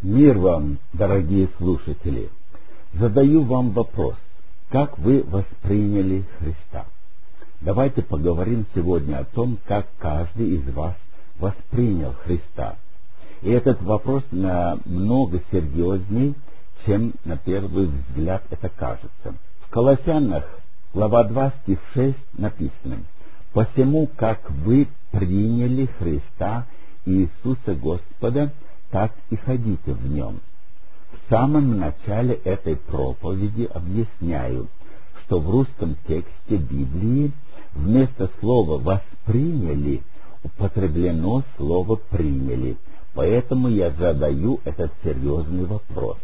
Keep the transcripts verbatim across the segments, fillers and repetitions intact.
Мир вам, дорогие слушатели! Задаю вам вопрос: как вы восприняли Христа? Давайте поговорим сегодня о том, как каждый из вас воспринял Христа. И этот вопрос намного серьезней, чем на первый взгляд это кажется. В Колоссянах, глава два, стих шесть написано: «Посему, как вы приняли Христа Иисуса Господа, так и ходите в Нем». В самом начале этой проповеди объясняю, что в русском тексте Библии вместо слова «восприняли» употреблено слово «приняли», поэтому я задаю этот серьезный вопрос.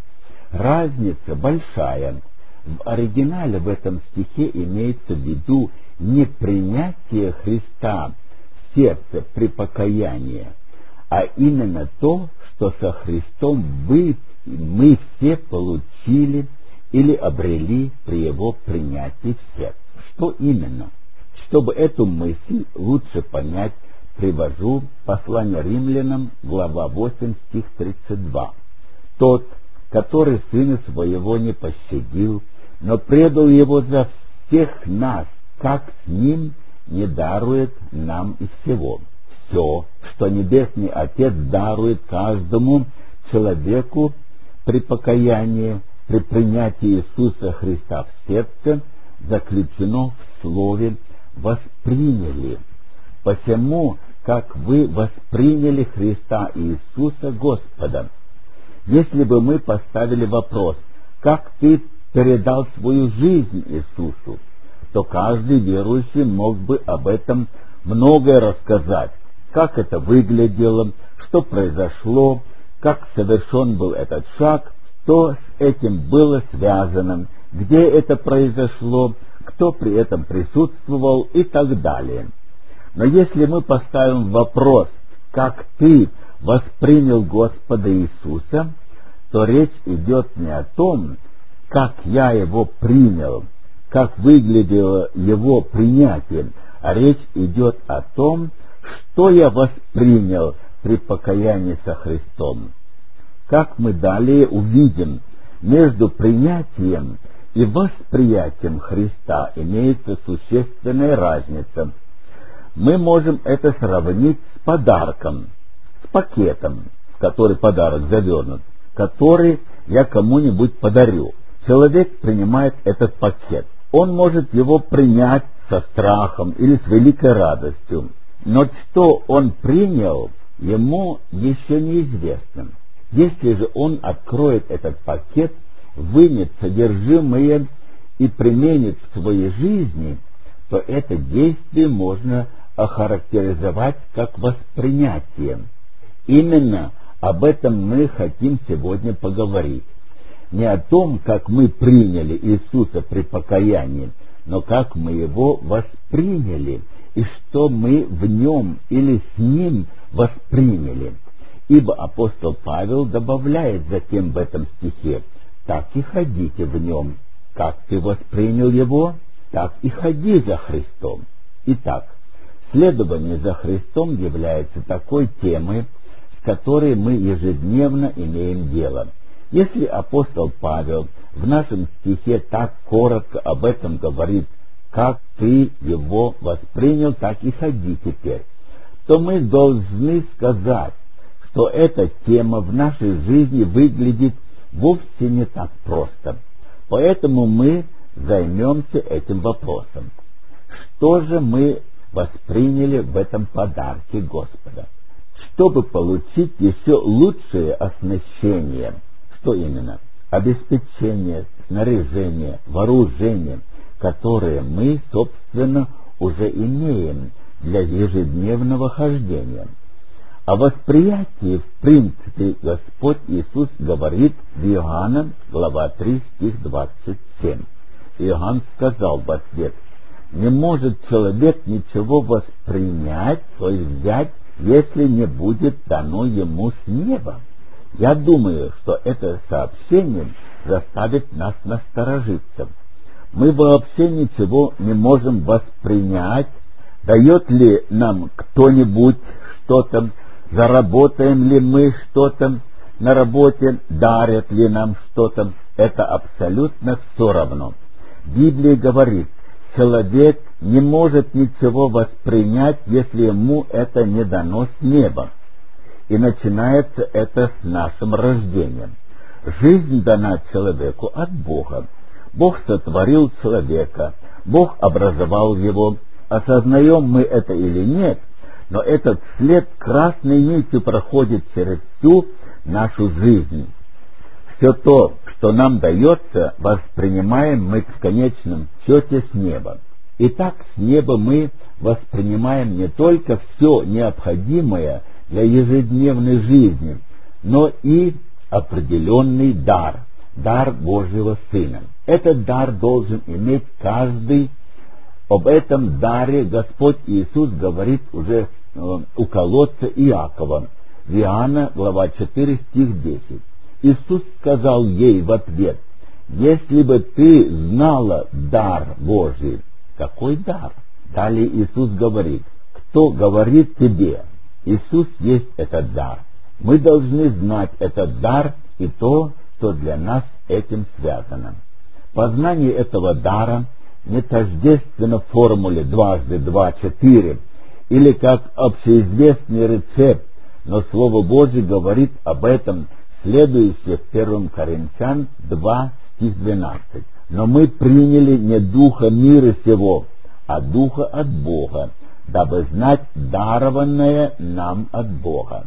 Разница большая. В оригинале в этом стихе имеется в виду не принятие Христа в сердце при покаянии, а именно то, что со Христом вы, мы все получили или обрели при Его принятии в сердце. Что именно? Чтобы эту мысль лучше понять, привожу послание римлянам, глава восемь, стих тридцать два. «Тот, который Сына Своего не пощадил, но предал Его за всех нас, как с Ним не дарует нам и всего». Все, что Небесный Отец дарует каждому человеку при покаянии, при принятии Иисуса Христа в сердце, заключено в слове «восприняли». Посему, как вы восприняли Христа Иисуса Господа. Если бы мы поставили вопрос: как ты передал свою жизнь Иисусу, то каждый верующий мог бы об этом многое рассказать. Как это выглядело, что произошло, как совершен был этот шаг, что с этим было связано, где это произошло, кто при этом присутствовал и так далее. Но если мы поставим вопрос: как ты воспринял Господа Иисуса, то речь идет не о том, как я Его принял, как выглядело Его принятие, а речь идет о том, что я воспринял при покаянии со Христом. Как мы далее увидим, между принятием и восприятием Христа имеется существенная разница. Мы можем это сравнить с подарком, с пакетом, в который подарок завернут, который я кому-нибудь подарю. Человек принимает этот пакет. Он может его принять со страхом или с великой радостью, но что он принял, ему еще неизвестно. Если же он откроет этот пакет, вынет содержимое и применит в своей жизни, то это действие можно охарактеризовать как воспринятие. Именно об этом мы хотим сегодня поговорить. Не о том, как мы приняли Иисуса при покаянии, но как мы Его восприняли и что мы в Нем или с Ним восприняли. Ибо апостол Павел добавляет затем в этом стихе: «Так и ходите в Нем». Как ты воспринял Его, так и ходи за Христом. Итак, следование за Христом является такой темой, с которой мы ежедневно имеем дело. Если апостол Павел в нашем стихе так коротко об этом говорит: как ты Его воспринял, так и ходи теперь, то мы должны сказать, что эта тема в нашей жизни выглядит вовсе не так просто. Поэтому мы займемся этим вопросом. Что же мы восприняли в этом подарке Господа? Чтобы получить еще лучшее оснащение, что именно? Обеспечение, снаряжение, вооружение, которое мы, собственно, уже имеем для ежедневного хождения. О восприятии, в принципе, Господь Иисус говорит в Иоанна, глава три, стих двадцать семь. Иоанн сказал в ответ: «Не может человек ничего воспринять, то есть взять, если не будет дано ему с неба». Я думаю, что это сообщение заставит нас насторожиться. Мы вообще ничего не можем воспринять. Дает ли нам кто-нибудь что-то, заработаем ли мы что-то, на работе, дарят ли нам что-то, это абсолютно все равно. Библия говорит, человек не может ничего воспринять, если ему это не дано с неба. И начинается это с нашим рождением. Жизнь дана человеку от Бога. Бог сотворил человека, Бог образовал его. Осознаем мы это или нет, но этот след красной нитью проходит через всю нашу жизнь. Все то, что нам дается, воспринимаем мы в конечном счете с неба. Итак, с неба мы воспринимаем не только все необходимое для ежедневной жизни, но и определенный дар, дар Божьего Сына. Этот дар должен иметь каждый. Об этом даре Господь Иисус говорит уже э, у колодца Иакова. В Иоанна, глава четыре, стих десять. Иисус сказал ей в ответ: «Если бы ты знала дар Божий». Какой дар? Далее Иисус говорит: «Кто говорит тебе?» Иисус есть этот дар. Мы должны знать этот дар и то, что для нас с этим связано. Познание этого дара не тождественно формуле дважды два четыре или как общеизвестный рецепт, но Слово Божье говорит об этом следующее в первом Коринфян два, стих двенадцать. «Но мы приняли не духа мира сего, а духа от Бога, дабы знать дарованное нам от Бога».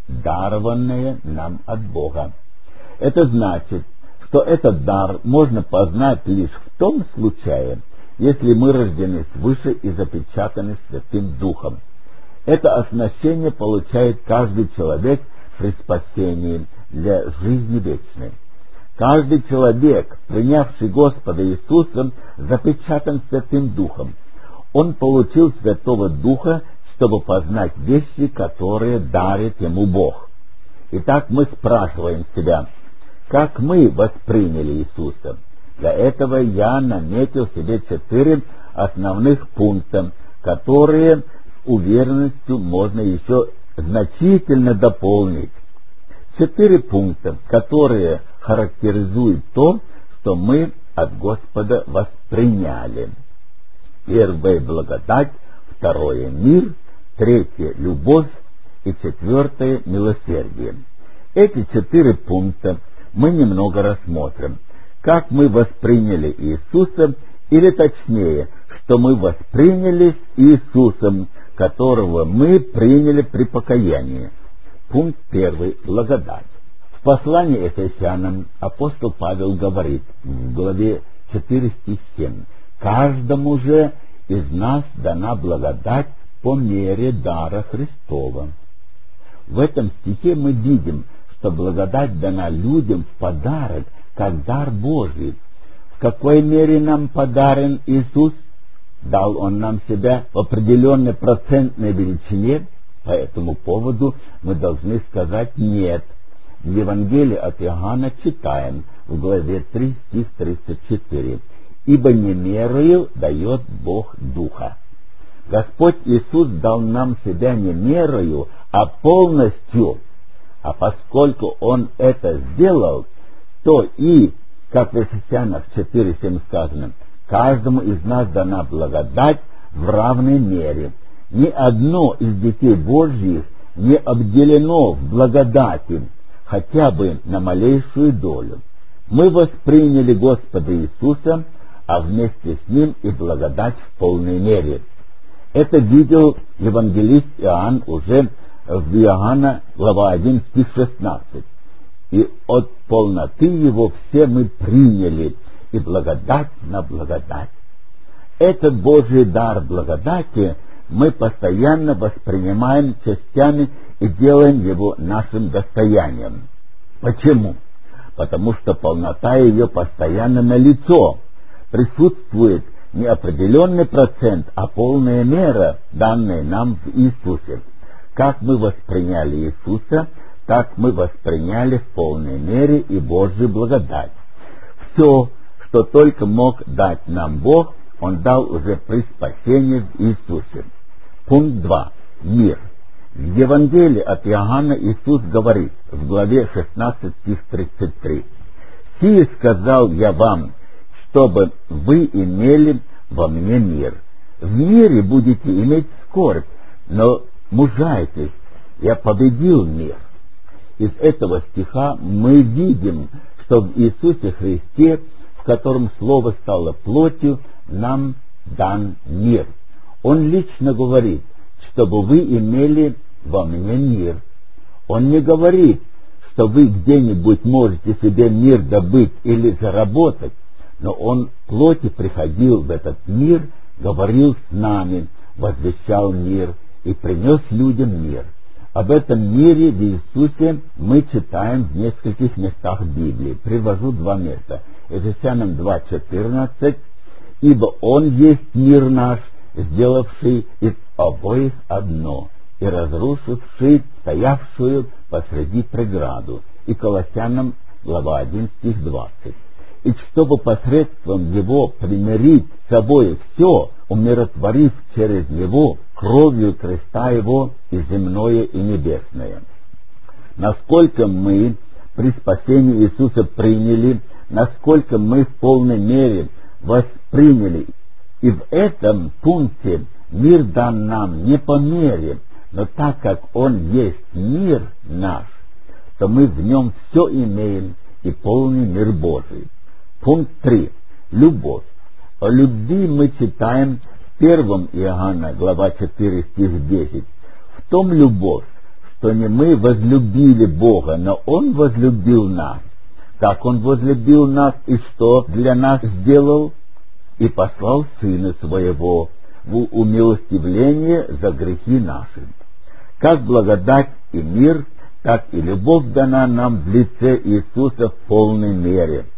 Дарованное нам от Бога. Это значит, что этот дар можно познать лишь в том случае, если мы рождены свыше и запечатаны Святым Духом. Это оснащение получает каждый человек при спасении для жизни вечной. Каждый человек, принявший Господа Иисуса, запечатан Святым Духом. Он получил Святого Духа, чтобы познать вещи, которые дарит ему Бог. Итак, мы спрашиваем себя, как мы восприняли Иисуса? Для этого я наметил себе четыре основных пункта, которые с уверенностью можно еще значительно дополнить. Четыре пункта, которые характеризуют то, что мы от Господа восприняли. Первое — благодать, второе — мир, третье — любовь и четвертое — милосердие. Эти четыре пункта мы немного рассмотрим. Как мы восприняли Иисуса, или точнее, что мы восприняли с Иисусом, которого мы приняли при покаянии. Пункт первый — благодать. В послании Ефесянам апостол Павел говорит в главе четыре, стих семь: «Каждому же из нас дана благодать по мере дара Христова». В этом стихе мы видим, что благодать дана людям в подарок, как дар Божий. В какой мере нам подарен Иисус? Дал Он нам себя в определенной процентной величине? По этому поводу мы должны сказать «нет». В Евангелии от Иоанна читаем в главе три, стих тридцать четыре: «Ибо не мерою дает Бог Духа». Господь Иисус дал нам себя не мерою, а полностью. А поскольку Он это сделал, то и, как в Ефесянах четыре семь сказано, каждому из нас дана благодать в равной мере. Ни одно из детей Божьих не обделено в благодати, хотя бы на малейшую долю. Мы восприняли Господа Иисуса, а вместе с Ним и благодать в полной мере. Это видел евангелист Иоанн уже в Иоанна, глава один, стих шестнадцать. «И от полноты Его все мы приняли, и благодать на благодать». Этот Божий дар благодати мы постоянно воспринимаем частями и делаем его нашим достоянием. Почему? Потому что полнота ее постоянно налицо. Присутствует не определенный процент, а полная мера, данная нам в Иисусе. Как мы восприняли Иисуса, так мы восприняли в полной мере и Божью благодать. Все, что только мог дать нам Бог, Он дал уже при спасении в Иисусе. Пункт два. Мир. В Евангелии от Иоанна Иисус говорит в главе шестнадцать, стих тридцать три: «Сие сказал я вам, чтобы вы имели во мне мир. В мире будете иметь скорбь, но мужайтесь, я победил мир». Из этого стиха мы видим, что в Иисусе Христе, в котором Слово стало плотью, нам дан мир. Он лично говорит, чтобы вы имели во мне мир. Он не говорит, что вы где-нибудь можете себе мир добыть или заработать, но Он в плоти приходил в этот мир, говорил с нами, возвещал мир и принес людям мир. Об этом мире в Иисусе мы читаем в нескольких местах Библии. Привожу два места. Ефесянам два четырнадцать: «Ибо Он есть мир наш, сделавший из обоих одно, и разрушивший стоявшую посреди преграду». И Колоссянам глава один, стих двадцать. «И чтобы посредством Его примирить с собой все, умиротворив через Него кровью креста Его и земное, и небесное». Насколько мы при спасении Иисуса приняли, насколько мы в полной мере восприняли. И в этом пункте мир дан нам не по мере, но так как Он есть мир наш, то мы в Нем все имеем и полный мир Божий. Пункт три. Любовь. О любви мы читаем в первом Иоанна, глава четыре, стих десять. «В том любовь, что не мы возлюбили Бога, но Он возлюбил нас. Как Он возлюбил нас и что для нас сделал? И послал Сына Своего в умилостивление за грехи наши». Как благодать и мир, так и любовь дана нам в лице Иисуса в полной мере.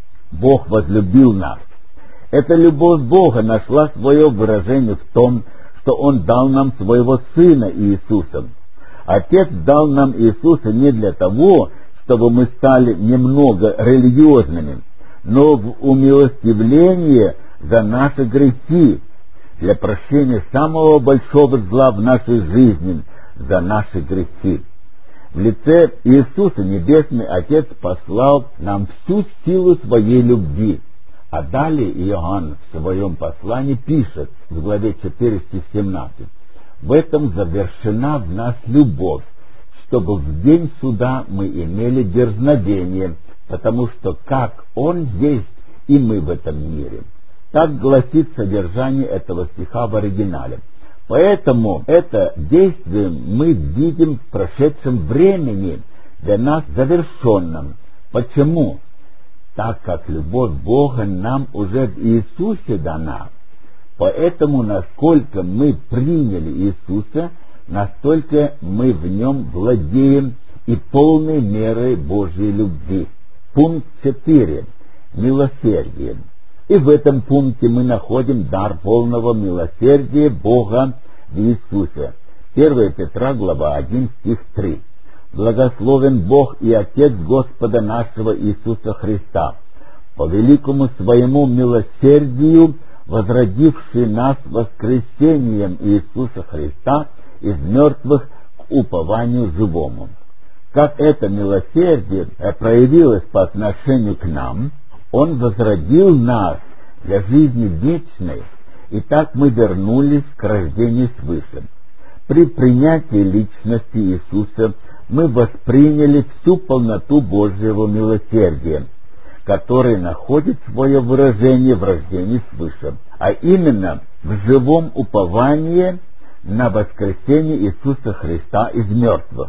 Бог возлюбил нас. Эта любовь Бога нашла свое выражение в том, что Он дал нам Своего Сына Иисуса. Отец дал нам Иисуса не для того, чтобы мы стали немного религиозными, но в умилостивление за наши грехи, для прощения самого большого зла в нашей жизни, за наши грехи. В лице Иисуса Небесный Отец послал нам всю силу Своей любви. А далее Иоанн в своем послании пишет в главе четыре, стих семнадцать: «В этом завершена в нас любовь, чтобы в день суда мы имели дерзновение, потому что как Он есть, и мы в этом мире». Так гласит содержание этого стиха в оригинале. Поэтому это действие мы видим в прошедшем времени, для нас завершенном. Почему? Так как любовь Бога нам уже в Иисусе дана. Поэтому, насколько мы приняли Иисуса, настолько мы в Нем владеем и полной мерой Божьей любви. Пункт четыре. Милосердие. И в этом пункте мы находим дар полного милосердия Бога в Иисусе. первое Петра, глава один, стих три. «Благословен Бог и Отец Господа нашего Иисуса Христа, по великому Своему милосердию, возродивший нас воскресением Иисуса Христа из мертвых к упованию живому». Как это милосердие проявилось по отношению к нам, Он возродил нас для жизни вечной, и так мы вернулись к рождению свыше. При принятии личности Иисуса мы восприняли всю полноту Божьего милосердия, которое находит свое выражение в рождении свыше, а именно в живом уповании на воскресение Иисуса Христа из мертвых.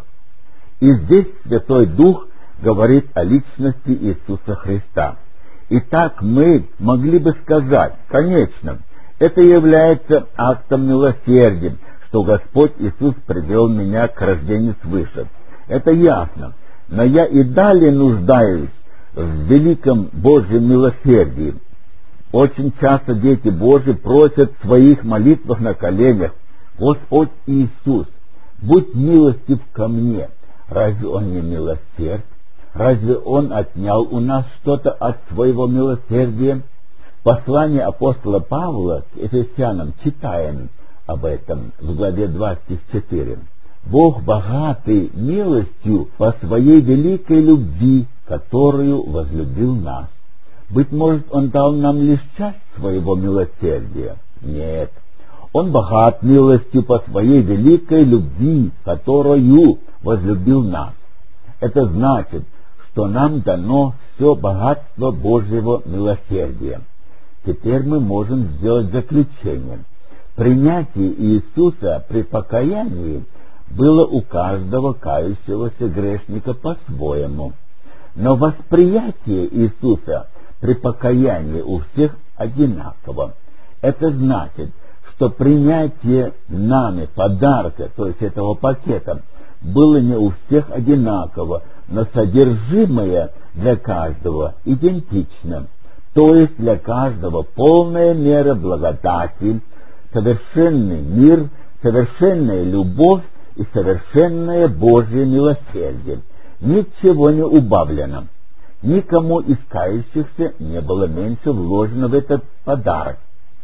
И здесь Святой Дух говорит о личности Иисуса Христа. Итак, мы могли бы сказать, конечно, это является актом милосердия, что Господь Иисус привел меня к рождению свыше. Это ясно, но я и далее нуждаюсь в великом Божьем милосердии. Очень часто дети Божьи просят в своих молитвах на коленях: «Господь Иисус, будь милостив ко мне». Разве Он не милосерд? Разве Он отнял у нас что-то от своего милосердия? Послание апостола Павла к Ефесянам читаем об этом в главе два, стих четыре. Бог богатый милостью по своей великой любви, которую возлюбил нас. Быть может, Он дал нам лишь часть своего милосердия? Нет. Он богат милостью по своей великой любви, которую возлюбил нас. Это значит, что нам дано все богатство Божьего милосердия. Теперь мы можем сделать заключение. Принятие Иисуса при покаянии было у каждого кающегося грешника по-своему. Но восприятие Иисуса при покаянии у всех одинаково. Это значит, что принятие нами подарка, то есть этого пакета, было не у всех одинаково, но содержимое для каждого идентично. То есть для каждого полная мера благодати, совершенный мир, совершенная любовь и совершенное Божье милосердие. Ничего не убавлено. Никому из кающихся не было меньше вложено в этот подарок.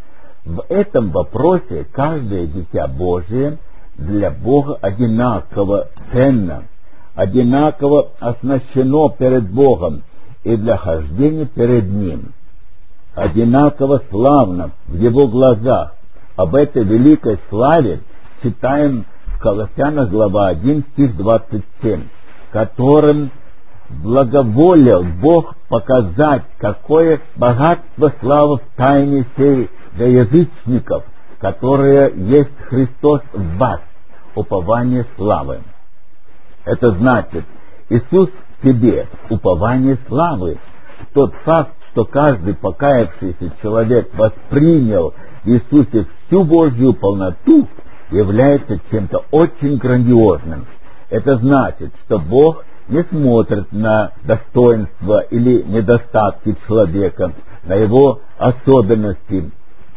В этом вопросе каждое дитя Божие для Бога одинаково ценно, одинаково оснащено перед Богом и для хождения перед Ним, одинаково славно в Его глазах. Об этой великой славе читаем в Колоссянах глава один, стих двадцать семь, которым благоволил Бог показать, какое богатство славы в тайне сей для язычников, которое есть Христос в вас, упование славы. Это значит, Иисус в тебе, упование славы. Тот факт, что каждый покаявшийся человек воспринял в Иисусе всю Божью полноту, является чем-то очень грандиозным. Это значит, что Бог не смотрит на достоинства или недостатки человека, на его особенности.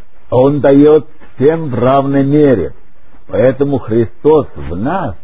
Он дает всем в равной мере. Поэтому Христос в нас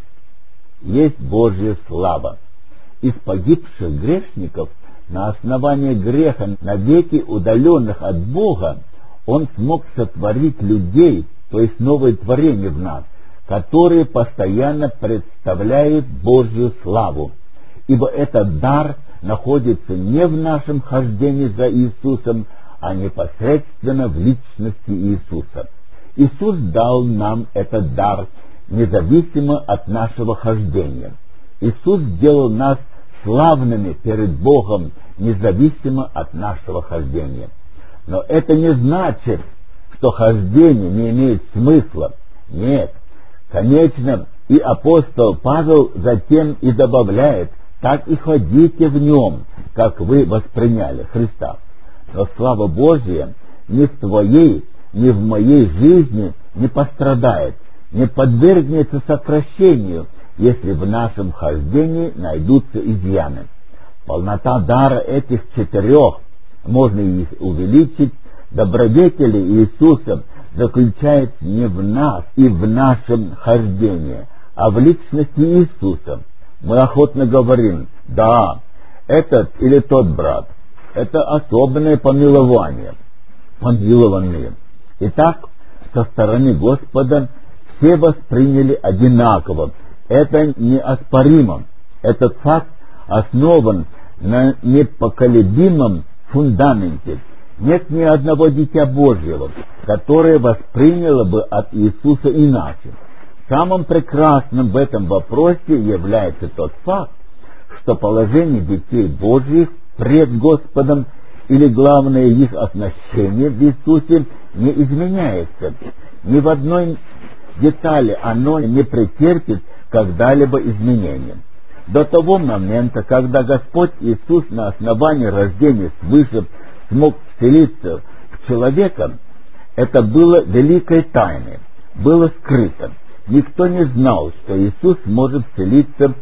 есть Божья слава. Из погибших грешников на основании греха, навеки удаленных от Бога, Он смог сотворить людей, то есть новое творение в нас, которые постоянно представляют Божью славу. Ибо этот дар находится не в нашем хождении за Иисусом, а непосредственно в личности Иисуса. Иисус дал нам этот дар независимо от нашего хождения. Иисус сделал нас славными перед Богом независимо от нашего хождения. Но это не значит, что хождение не имеет смысла. Нет. Конечно, и апостол Павел затем и добавляет: так и ходите в нем, как вы восприняли Христа. Но слава Божья ни в твоей, ни в моей жизни не пострадает, не подвергнется сокращению, если в нашем хождении найдутся изъяны. Полнота дара этих четырех, можно их увеличить, добродетели Иисуса заключается не в нас и в нашем хождении, а в личности Иисуса. Мы охотно говорим: да, этот или тот брат — это особенное помилование, помилованные. Итак, со стороны Господа все восприняли одинаково. Это неоспоримо. Этот факт основан на непоколебимом фундаменте. Нет ни одного дитя Божьего, которое восприняло бы от Иисуса иначе. Самым прекрасным в этом вопросе является тот факт, что положение детей Божьих пред Господом или главное их отношение в Иисусе не изменяется. Ни в одной детали оно не претерпит когда-либо изменения. До того момента, когда Господь Иисус на основании рождения свыше смог вселиться в человека, это было великой тайной, было скрыто. Никто не знал, что Иисус может вселиться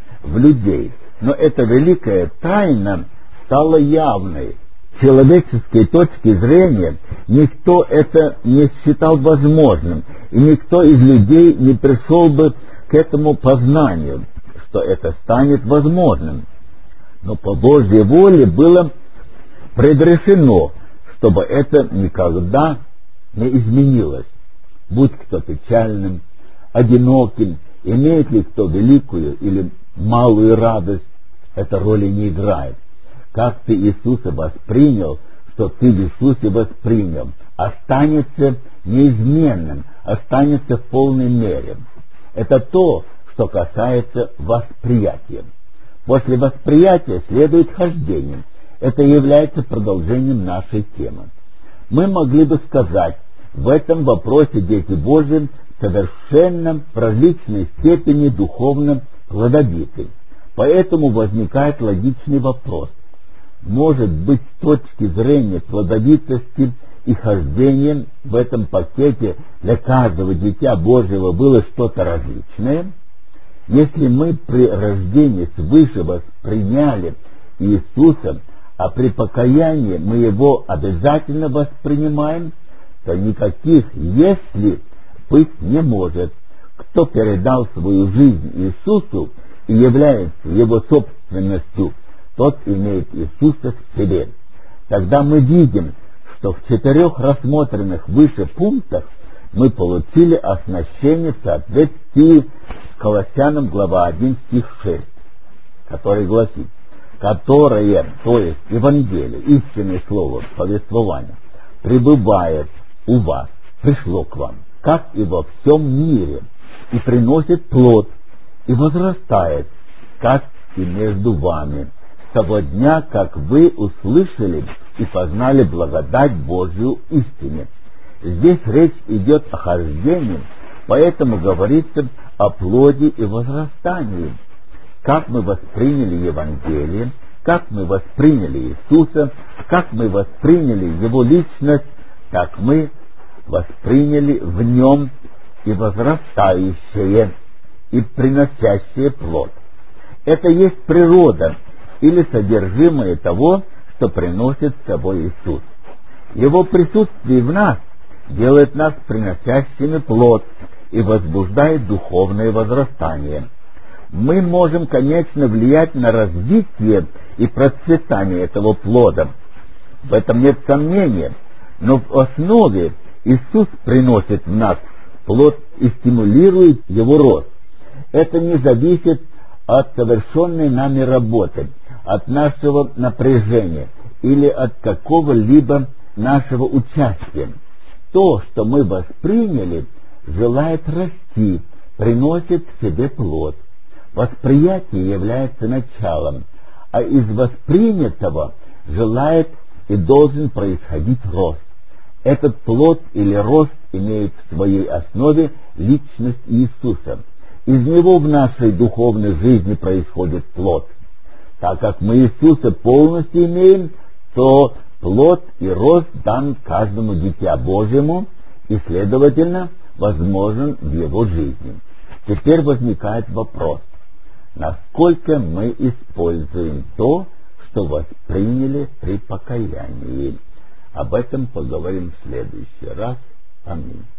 в людей. Но эта великая тайна стала явной. С человеческой точки зрения никто это не считал возможным, и никто из людей не пришел бы к этому познанию, что это станет возможным. Но по Божьей воле было предрешено, чтобы это никогда не изменилось. Будь кто печальным, одиноким Имеет ли кто великую или малую радость, эта роли не играет. Как ты Иисуса воспринял, что ты в Иисусе воспринял, останется неизменным, останется в полной мере. Это то, что касается восприятия. После восприятия следует хождение. Это является продолжением нашей темы. Мы могли бы сказать, в этом вопросе дети Божьи совершенно в различной степени духовно плодовиты. Поэтому возникает логичный вопрос. Может быть, с точки зрения плодовитости и хождения в этом пакете для каждого дитя Божьего было что-то различное? Если мы при рождении свыше восприняли Иисуса, а при покаянии мы Его обязательно воспринимаем, то никаких «если» быть не может. Кто передал свою жизнь Иисусу и является Его собственностью, тот имеет Иисуса в себе. Тогда мы видим, что в четырех рассмотренных выше пунктах мы получили оснащение в соответствии с Колоссянам глава один стих шесть, который гласит: которое, то есть Евангелие, истинное слово, повествование, пребывает у вас, пришло к вам, как и во всем мире, и приносит плод, и возрастает, как и между вами, с того дня, как вы услышали и познали благодать Божию истине. Здесь речь идет о хождении, поэтому говорится о плоде и возрастании. Как мы восприняли Евангелие, как мы восприняли Иисуса, как мы восприняли Его личность, так мы восприняли в Нем и возрастающее, и приносящее плод. Это есть природа или содержимое того, что приносит с собой Иисус. Его присутствие в нас делает нас приносящими плод и возбуждает духовное возрастание. Мы можем, конечно, влиять на развитие и процветание этого плода. В этом нет сомнения, но в основе Иисус приносит в нас плод и стимулирует его рост. Это не зависит от совершенной нами работы, от нашего напряжения или от какого-либо нашего участия. То, что мы восприняли, желает расти, приносит в себе плод. Восприятие является началом, а из воспринятого желает и должен происходить рост. Этот плод или рост имеет в своей основе личность Иисуса. Из него в нашей духовной жизни происходит плод. Так как мы Иисуса полностью имеем, то плод и рост дан каждому дитя Божьему и, следовательно, возможен в его жизни. Теперь возникает вопрос, насколько мы используем то, что восприняли при покаянии. Об этом поговорим в следующий раз. Аминь.